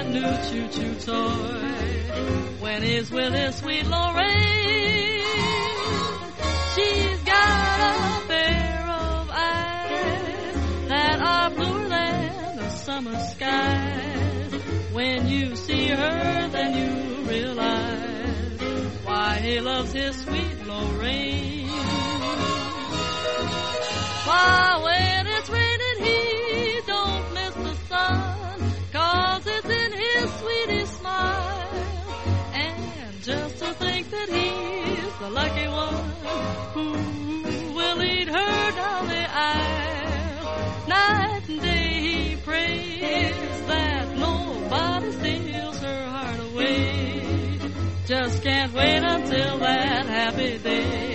new choo-choo toy. When he's with his sweet Lorraine, she's got a pair of eyes that are bluer than the summer skies. When you see her, then you realize why he loves his sweet Lorraine. Why, when it's raining, he don't miss the sun, 'cause it's in his sweetest smile. And just to think that he's the lucky one who will lead her down the aisle. Night and day he prays that nobody steals her heart away. Just can't wait until that happy day.